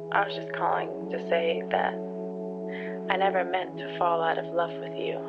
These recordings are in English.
I was just calling to say that I never meant to fall out of love with you.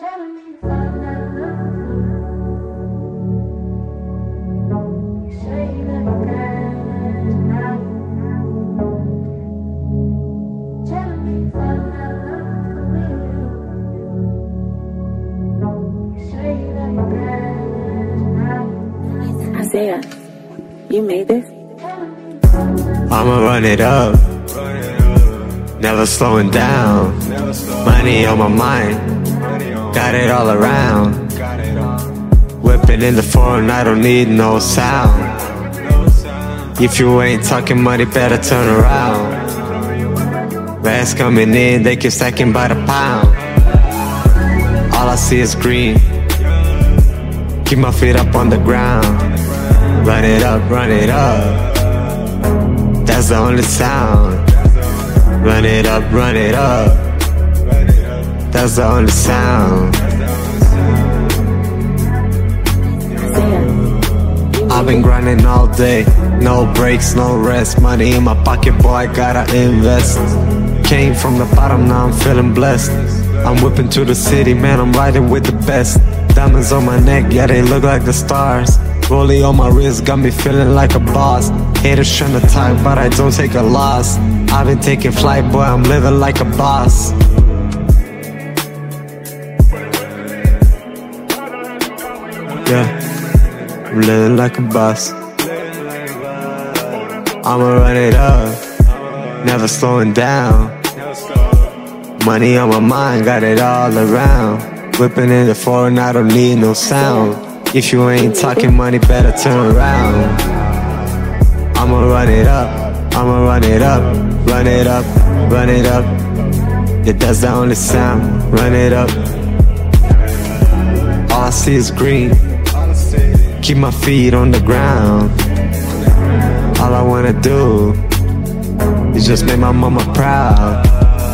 Isaiah, you made this? I'ma run it up, never slowing down. Money on my mind, got it all around. Whipping in the foreign, I don't need no sound. If you ain't talking money, better turn around. Bags coming in, they keep stacking by the pound. All I see is green, keep my feet up on the ground. Run it up, run it up, that's the only sound. Run it up, run it up, that's the only sound. I've been grinding all day, no breaks, no rest. Money in my pocket, boy, I gotta invest. Came from the bottom, now I'm feeling blessed. I'm whipping to the city, man, I'm riding with the best. Diamonds on my neck, yeah, they look like the stars. Rollie on my wrist, got me feeling like a boss. Haters tryna talk, but I don't take a loss. I've been taking flight, boy, I'm living like a boss. Yeah, I'm living like a boss. I'ma run it up, never slowing down. Money on my mind, got it all around. Whipping in the foreign, I don't need no sound. If you ain't talking money, better turn around. I'ma run it up, I'ma run it up, run it up, run it up. Yeah, that's the only sound. Run it up. All I see is green, keep my feet on the ground. All I wanna do is just make my mama proud.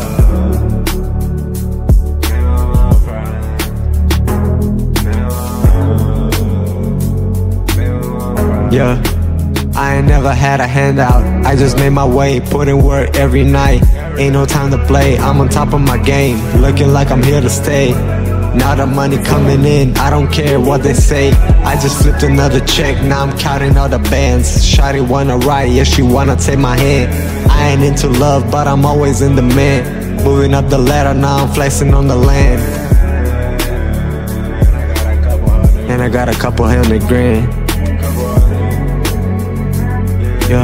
Yeah, I ain't never had a handout. I just made my way, put in work every night. Ain't no time to play, I'm on top of my game. Looking like I'm here to stay. Now the money coming in, I don't care what they say. I just flipped another check, now I'm counting all the bands. Shawty wanna ride, yeah, she wanna take my hand. I ain't into love, but I'm always in the man. Moving up the ladder, now I'm flexing on the land. And I got a couple $100,000. Yeah.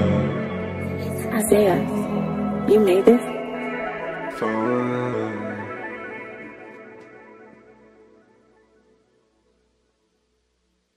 Isaiah, you made this?